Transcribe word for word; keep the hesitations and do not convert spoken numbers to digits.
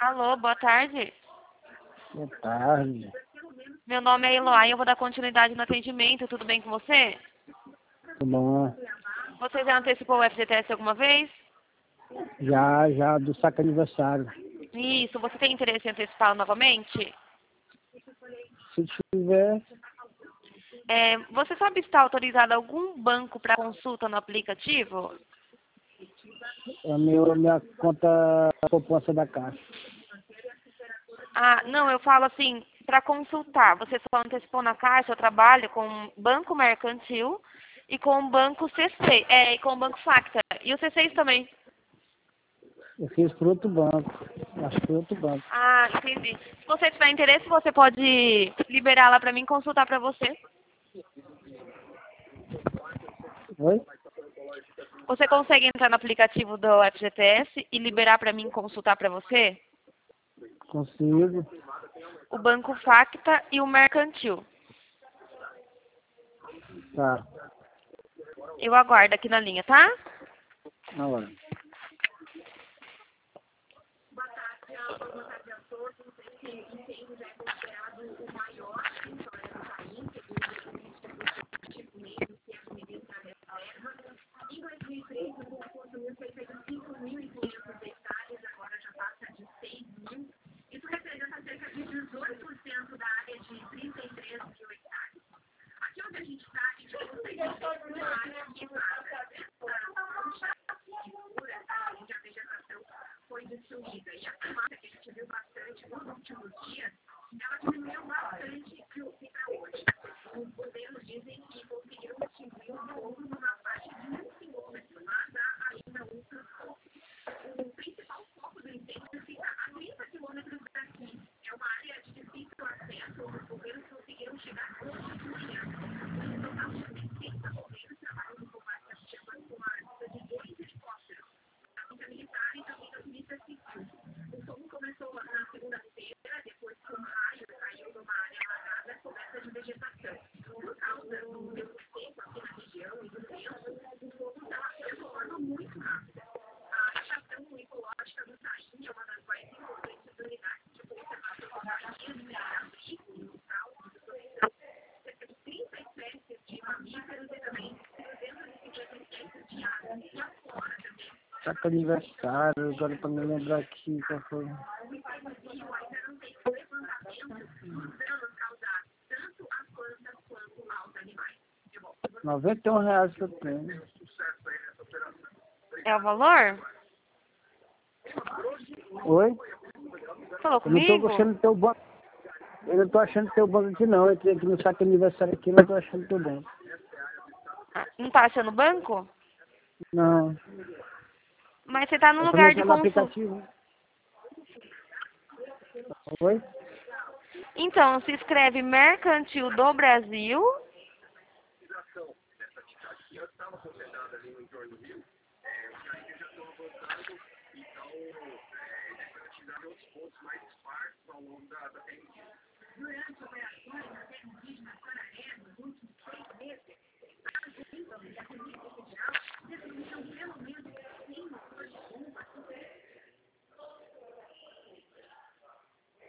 Alô, boa tarde. Boa tarde. Meu nome é Eloá e eu vou dar continuidade no atendimento. Tudo bem com você? Tudo bom? Você já antecipou o F G T S alguma vez? Já, já, do saque aniversário. Isso. Você tem interesse em antecipá-lo novamente? Se tiver, É, você sabe se está autorizado algum banco para consulta no aplicativo? a minha, a minha conta poupança da Caixa. Ah, não, eu falo assim, para consultar. Você só antecipou na Caixa, eu trabalho com Banco Mercantil e com o Banco C seis, é, e com o Banco Facta. E o C seis também. Eu fiz por outro banco. Acho que foi outro banco. Ah, entendi. Se você tiver interesse, você pode liberar lá para mim e consultar para você. Oi? Você consegue entrar no aplicativo do F G T S e liberar para mim consultar para você? Consigo. O Banco Facta e o Mercantil. Tá. Eu aguardo aqui na linha, tá? Na hora. Saque aniversário, agora pra me lembrar aqui qual foi. Noventa e um reais que eu tenho. É o valor? Oi? Falou Eu não tô comigo? achando teu banco. Eu não tô achando teu banco aqui não. Eu entrei aqui no saque aniversário aqui, não tô achando teu banco. Ah, não tá achando o banco? Não. Mas você tá no É só não lugar de entrar no consulta. aplicativo. Oi? Então, se escreve Mercantil do Brasil.